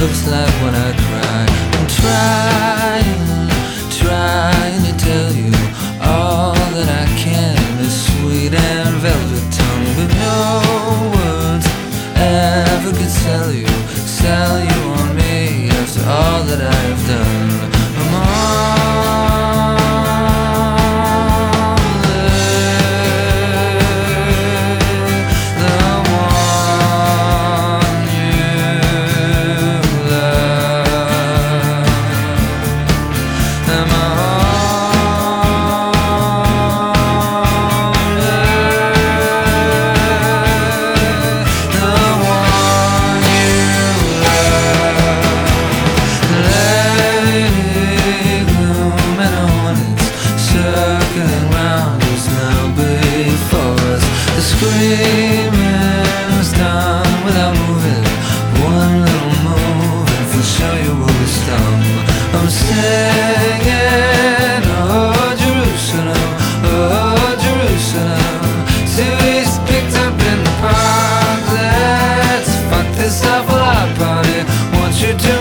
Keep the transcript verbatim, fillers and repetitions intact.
looks like when I cry. I'm trying, trying to tell you all that I can in this sweet and velvet tongue, but no words ever could sell you, sell you on me after all that I have done. I'm on the, the one you love. I'm on the, the one you love. Lady gloom and hornets circling round us now before us. The screaming's done without moving. One little move and for sure you will be stung. I'm singing, oh Jerusalem, oh Jerusalem. Series picked up in the park. Let's fuck this awful lot party. Want you to